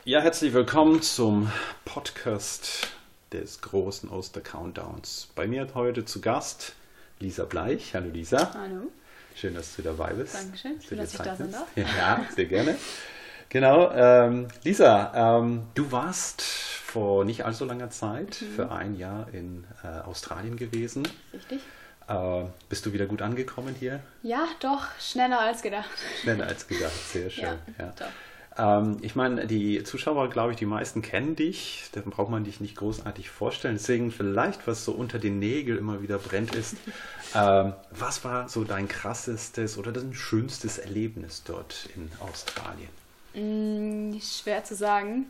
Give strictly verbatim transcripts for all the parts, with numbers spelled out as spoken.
Ja, herzlich willkommen zum Podcast des großen Oster-Countdowns. Bei mir heute zu Gast Lisa Bleich. Hallo Lisa. Hallo. Schön, dass du dabei bist. Dankeschön, schön, dass ich da sein darf. Ja, sehr gerne. Genau, ähm, Lisa, ähm, du warst vor nicht allzu langer Zeit mhm. für ein Jahr in äh, Australien gewesen. Richtig. Äh, bist du wieder gut angekommen hier? Ja, doch, schneller als gedacht. Schneller als gedacht, sehr schön. Ja, ja. doch. Ähm, ich meine, die Zuschauer, glaube ich, die meisten kennen dich, dann braucht man dich nicht großartig vorstellen. Deswegen vielleicht, was so unter den Nägeln immer wieder brennt, ist, ähm, was war so dein krassestes oder dein schönstes Erlebnis dort in Australien? Mm, schwer zu sagen.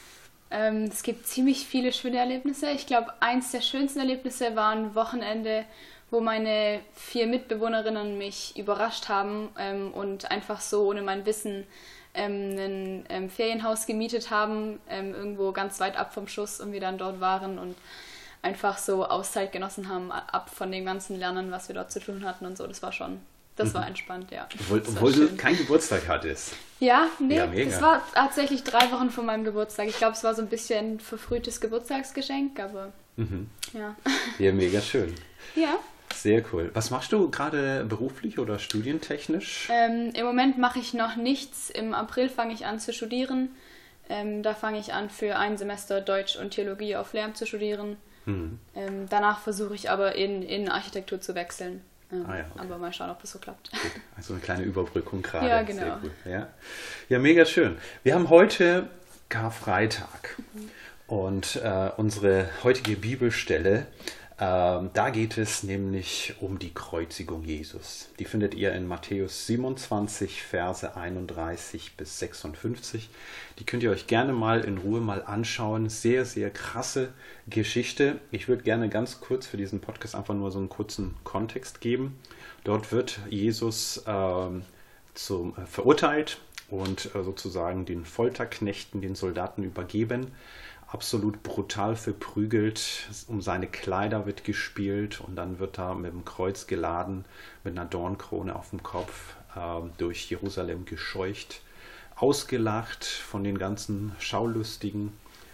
Ähm, es gibt ziemlich viele schöne Erlebnisse. Ich glaube, eins der schönsten Erlebnisse war ein Wochenende, wo meine vier Mitbewohnerinnen mich überrascht haben ähm, und einfach so ohne mein Wissen ähm, ein ähm, Ferienhaus gemietet haben, ähm, irgendwo ganz weit ab vom Schuss, und wir dann dort waren und einfach so Auszeit genossen haben, ab von dem ganzen Lernen, was wir dort zu tun hatten und so. Das war schon, das mhm. war entspannt, ja. Obwohl, obwohl du keinen Geburtstag hattest. Ja, nee, ja, mega. Das war tatsächlich drei Wochen vor meinem Geburtstag. Ich glaube, es war so ein bisschen ein verfrühtes Geburtstagsgeschenk, aber mhm. ja. Ja, mega schön. Ja. Sehr cool. Was machst du gerade beruflich oder studientechnisch? Ähm, Im Moment mache ich noch nichts. Im April fange ich an zu studieren. Ähm, da fange ich an, für ein Semester Deutsch und Theologie auf Lehramt zu studieren. Mhm. Ähm, danach versuche ich aber in, in Architektur zu wechseln. Ähm, ah ja, okay. Aber mal schauen, ob das so klappt. Gut. Also eine kleine Überbrückung gerade. Ja, genau. Sehr gut. Ja. Ja, mega schön. Wir haben heute Karfreitag. Mhm. Und äh, unsere heutige Bibelstelle, Ähm, da geht es nämlich um die Kreuzigung Jesus. Die findet ihr in Matthäus siebenundzwanzig, Verse einunddreißig bis sechsundfünfzig. Die könnt ihr euch gerne mal in Ruhe mal anschauen. Sehr, sehr krasse Geschichte. Ich würde gerne ganz kurz für diesen Podcast einfach nur so einen kurzen Kontext geben. Dort wird Jesus ähm, zum, äh, verurteilt und äh, sozusagen den Folterknechten, den Soldaten übergeben. Absolut brutal verprügelt, um seine Kleider wird gespielt und dann wird er mit dem Kreuz geladen, mit einer Dornkrone auf dem Kopf, äh, durch Jerusalem gescheucht, ausgelacht von den ganzen Schaulustigen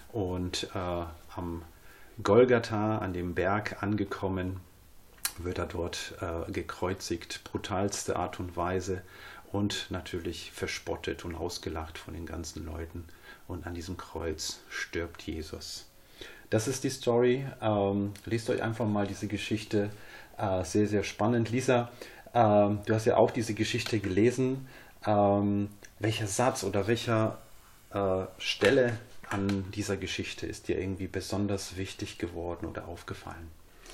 und äh, am Golgatha, an dem Berg angekommen, wird er dort äh, gekreuzigt, brutalste Art und Weise und natürlich verspottet und ausgelacht von den ganzen Leuten. Und an diesem Kreuz stirbt Jesus. Das ist die Story. Ähm, lest euch einfach mal diese Geschichte. Äh, sehr, sehr spannend. Lisa, ähm, du hast ja auch diese Geschichte gelesen. Ähm, welcher Satz oder welcher äh, Stelle an dieser Geschichte ist dir irgendwie besonders wichtig geworden oder aufgefallen?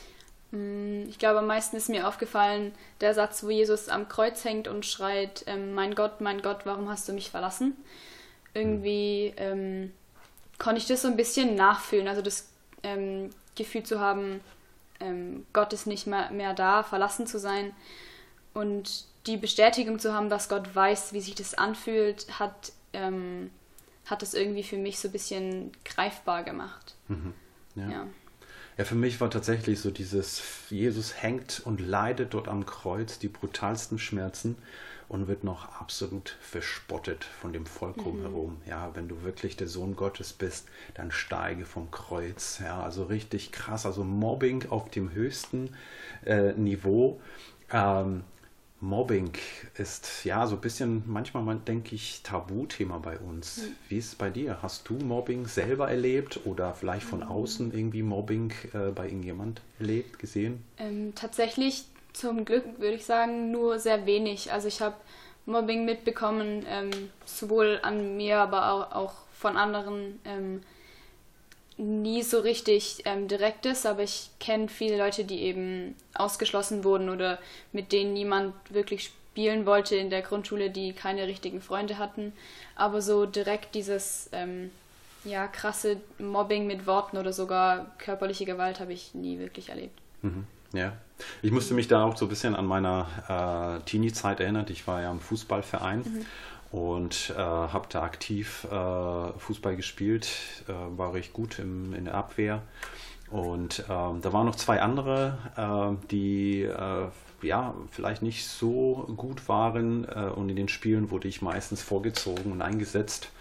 Ich glaube, am meisten ist mir aufgefallen der Satz, wo Jesus am Kreuz hängt und schreit, mein Gott, mein Gott, warum hast du mich verlassen? Irgendwie ähm, konnte ich das so ein bisschen nachfühlen, also das ähm, Gefühl zu haben, ähm, Gott ist nicht mehr, mehr da, verlassen zu sein, und die Bestätigung zu haben, dass Gott weiß, wie sich das anfühlt, hat, ähm, hat das irgendwie für mich so ein bisschen greifbar gemacht. Mhm. Ja. Ja. Ja, für mich war tatsächlich so dieses, Jesus hängt und leidet dort am Kreuz die brutalsten Schmerzen und wird noch absolut verspottet von dem Volk drumherum. Mhm. Ja, wenn du wirklich der Sohn Gottes bist, dann steige vom Kreuz. Ja, also richtig krass, also Mobbing auf dem höchsten äh, Niveau. Ähm, Mobbing ist ja so ein bisschen, manchmal denke ich, Tabuthema bei uns. Mhm. Wie ist es bei dir? Hast du Mobbing selber erlebt oder vielleicht von mhm. außen irgendwie Mobbing äh, bei irgendjemand erlebt, gesehen? Ähm, tatsächlich zum Glück würde ich sagen, nur sehr wenig. Also ich habe Mobbing mitbekommen, ähm, sowohl an mir, aber auch, auch von anderen. Ähm, nie so richtig ähm, direktes, aber ich kenne viele Leute, die eben ausgeschlossen wurden oder mit denen niemand wirklich spielen wollte in der Grundschule, die keine richtigen Freunde hatten. Aber so direkt dieses ähm, ja, krasse Mobbing mit Worten oder sogar körperliche Gewalt habe ich nie wirklich erlebt. Mhm. Ja, ich musste mich da auch so ein bisschen an meiner äh, Teenie-Zeit erinnern. Ich war ja im Fußballverein. Mhm. Und äh, habe da aktiv äh, Fußball gespielt, äh, war recht gut im, in der Abwehr. Und ähm, da waren noch zwei andere, äh, die äh, ja vielleicht nicht so gut waren. Äh, und in den Spielen wurde ich meistens vorgezogen und eingesetzt.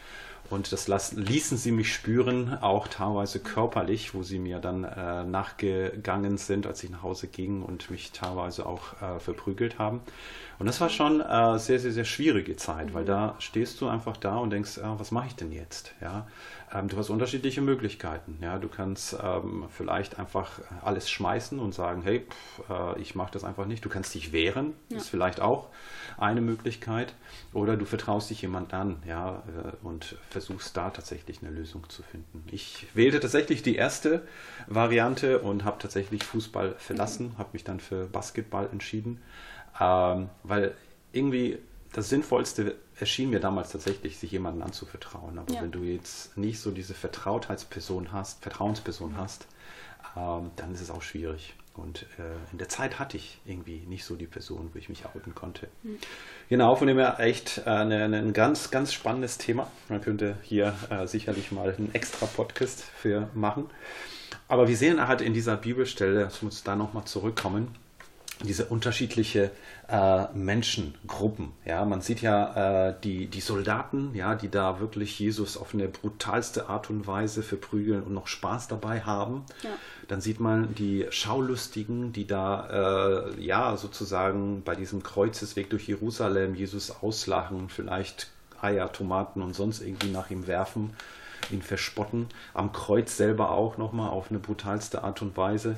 Und das lassen, ließen sie mich spüren, auch teilweise körperlich, wo sie mir dann äh, nachgegangen sind, als ich nach Hause ging und mich teilweise auch äh, verprügelt haben. Und das war schon äh, sehr, sehr, sehr schwierige Zeit, mhm. weil da stehst du einfach da und denkst, ah, was mache ich denn jetzt? Ja, ähm, du hast unterschiedliche Möglichkeiten. Ja, du kannst ähm, vielleicht einfach alles schmeißen und sagen, hey, pff, äh, ich mache das einfach nicht. Du kannst dich wehren, ja. ist vielleicht auch eine Möglichkeit. Oder du vertraust dich jemand an, ja, äh, und versuchst da tatsächlich eine Lösung zu finden. Ich wählte tatsächlich die erste Variante und habe tatsächlich Fußball verlassen, mhm. habe mich dann für Basketball entschieden. Ähm, weil irgendwie das Sinnvollste erschien mir damals tatsächlich, sich jemandem anzuvertrauen. Aber ja. wenn du jetzt nicht so diese Vertrautheitsperson hast, Vertrauensperson mhm. hast, ähm, dann ist es auch schwierig. Und äh, in der Zeit hatte ich irgendwie nicht so die Person, wo ich mich outen konnte. Mhm. Genau, von dem her echt äh, eine, ein ganz, ganz spannendes Thema. Man könnte hier äh, sicherlich mal einen extra Podcast für machen. Aber wir sehen halt in dieser Bibelstelle, dass wir uns da nochmal zurückkommen, diese unterschiedliche äh, Menschengruppen. Ja, man sieht ja äh, die, die Soldaten, ja, die da wirklich Jesus auf eine brutalste Art und Weise verprügeln und noch Spaß dabei haben. Ja. Dann sieht man die Schaulustigen, die da äh, ja sozusagen bei diesem Kreuzesweg durch Jerusalem Jesus auslachen, vielleicht Eier, Tomaten und sonst irgendwie nach ihm werfen, ihn verspotten. Am Kreuz selber auch nochmal auf eine brutalste Art und Weise.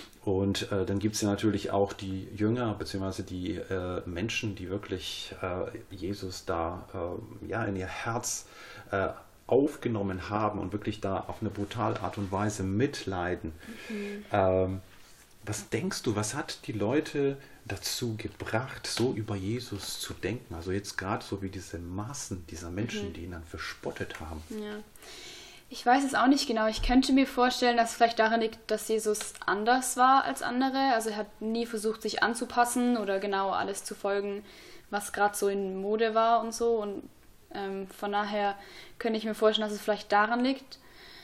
Und äh, dann gibt es ja natürlich auch die Jünger, beziehungsweise die äh, Menschen, die wirklich äh, Jesus da äh, ja, in ihr Herz äh, aufgenommen haben und wirklich da auf eine brutale Art und Weise mitleiden. Mhm. Ähm, was denkst du, was hat die Leute dazu gebracht, so über Jesus zu denken? Also jetzt gerade so wie diese Massen dieser Menschen, mhm. die ihn dann verspottet haben. Ja. Ich weiß es auch nicht genau. Ich könnte mir vorstellen, dass es vielleicht daran liegt, dass Jesus anders war als andere. Also er hat nie versucht, sich anzupassen oder genau alles zu folgen, was gerade so in Mode war und so. Und ähm, von daher könnte ich mir vorstellen, dass es vielleicht daran liegt.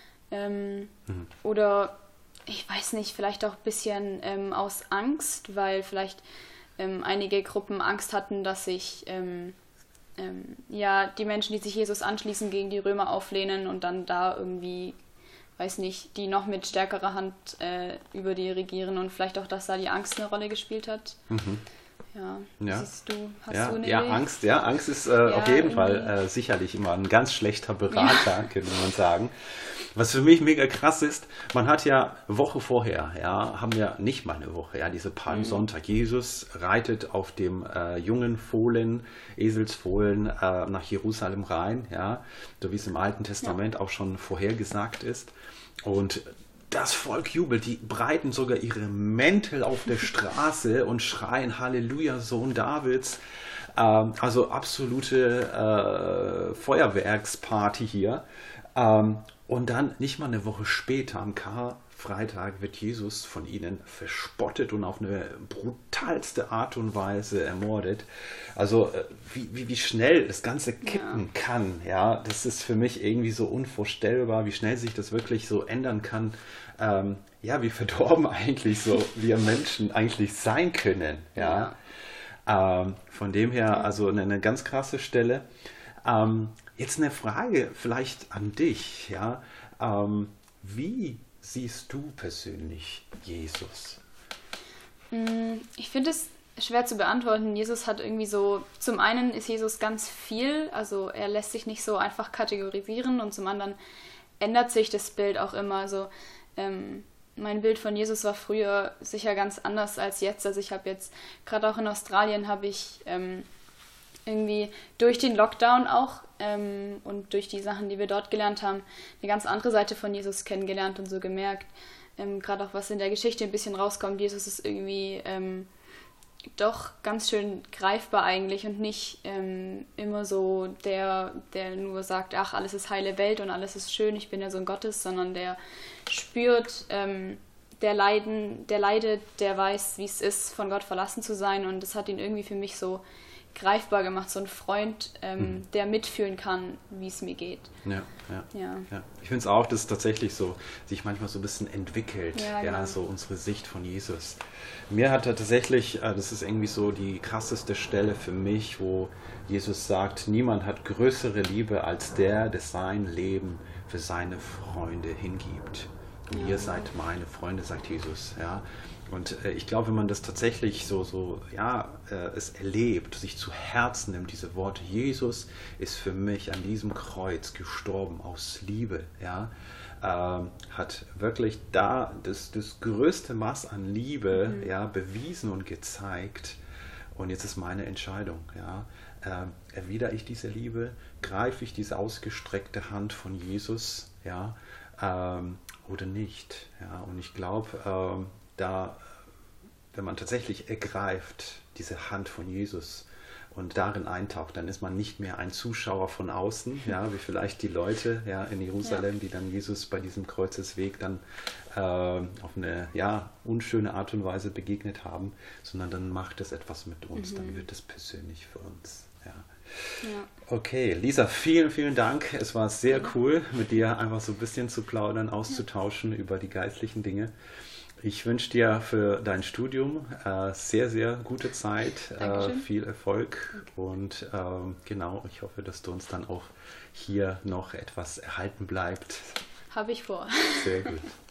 Ähm, mhm. Oder ich weiß nicht, vielleicht auch ein bisschen ähm, aus Angst, weil vielleicht ähm, einige Gruppen Angst hatten, dass sich ähm, ähm, ja, die Menschen, die sich Jesus anschließen, gegen die Römer auflehnen und dann da irgendwie, weiß nicht, die noch mit stärkerer Hand äh, über die regieren und vielleicht auch, dass da die Angst eine Rolle gespielt hat. Mhm. Ja, ja. Siehst du, hast ja, du eine ja, Idee? Angst, ja, Angst ist äh, ja, auf jeden irgendwie. Fall äh, sicherlich immer ein ganz schlechter Berater, ja. könnte man sagen. Was für mich mega krass ist, man hat ja Woche vorher, ja, haben wir nicht mal eine Woche, ja, diese Palmsonntag. Mhm. Jesus reitet auf dem äh, jungen Fohlen, Eselsfohlen äh, nach Jerusalem rein, ja, so wie es im Alten Testament ja. auch schon vorhergesagt ist. Und das Volk jubelt, die breiten sogar ihre Mäntel auf der Straße und schreien Halleluja, Sohn Davids. Ähm, also absolute äh, Feuerwerksparty hier. Ähm, und dann nicht mal eine Woche später, am Karfreitag, wird Jesus von ihnen verspottet und auf eine brutalste Art und Weise ermordet. Also äh, wie, wie, wie schnell das Ganze kippen ja. kann, ja, das ist für mich irgendwie so unvorstellbar, wie schnell sich das wirklich so ändern kann. Ähm, ja, wie verdorben eigentlich so wir Menschen eigentlich sein können, ja. ja. Ähm, von dem her, also eine, eine ganz krasse Stelle. Ähm, jetzt eine Frage vielleicht an dich, ja. Ähm, wie siehst du persönlich Jesus? Ich finde es schwer zu beantworten. Jesus hat irgendwie so, zum einen ist Jesus ganz viel, also er lässt sich nicht so einfach kategorisieren und zum anderen ändert sich das Bild auch immer. Also ähm, mein Bild von Jesus war früher sicher ganz anders als jetzt. Also ich habe jetzt, gerade auch in Australien, habe ich ähm, irgendwie durch den Lockdown auch ähm, und durch die Sachen, die wir dort gelernt haben, eine ganz andere Seite von Jesus kennengelernt und so gemerkt. Ähm, gerade auch was in der Geschichte ein bisschen rauskommt, Jesus ist irgendwie ähm, doch ganz schön greifbar eigentlich und nicht ähm, immer so der, der nur sagt, ach, alles ist heile Welt und alles ist schön, ich bin der Sohn Gottes, sondern der spürt, ähm, der Leiden, der leidet, der weiß, wie es ist, von Gott verlassen zu sein und das hat ihn irgendwie für mich so greifbar gemacht, so ein Freund, ähm, Mhm. der mitfühlen kann, wie es mir geht. Ja, ja. Ja. Ja. Ich finde es auch, dass es tatsächlich so sich manchmal so ein bisschen entwickelt, Ja, ja, genau. so unsere Sicht von Jesus. Mir hat er tatsächlich, äh, das ist irgendwie so die krasseste Stelle für mich, wo Jesus sagt, niemand hat größere Liebe als der, der sein Leben für seine Freunde hingibt. Und Ja, ihr genau. seid meine Freunde, sagt Jesus, ja. Und äh, ich glaube, wenn man das tatsächlich so, so ja, äh, es erlebt, sich zu Herzen nimmt, diese Worte, Jesus ist für mich an diesem Kreuz gestorben aus Liebe, ja, ähm, hat wirklich da das, das größte Maß an Liebe, Mhm. ja, bewiesen und gezeigt. Und jetzt ist meine Entscheidung, ja, ähm, erwidere ich diese Liebe, greife ich diese ausgestreckte Hand von Jesus, ja, ähm, oder nicht, ja. Und ich glaube, ähm, da, wenn man tatsächlich ergreift, diese Hand von Jesus und darin eintaucht, dann ist man nicht mehr ein Zuschauer von außen, ja, wie vielleicht die Leute, ja, in Jerusalem, Ja. die dann Jesus bei diesem Kreuzesweg dann äh, auf eine, ja, unschöne Art und Weise begegnet haben, sondern dann macht es etwas mit uns, dann wird es persönlich für uns, ja. Ja. Okay, Lisa, vielen, vielen Dank. Es war sehr cool, mit dir einfach so ein bisschen zu plaudern, auszutauschen über die geistlichen Dinge. Ich wünsche dir für dein Studium äh, sehr, sehr gute Zeit, äh, Dankeschön. viel Erfolg und ähm, genau, ich hoffe, dass du uns dann auch hier noch etwas erhalten bleibt. Habe ich vor. Sehr gut.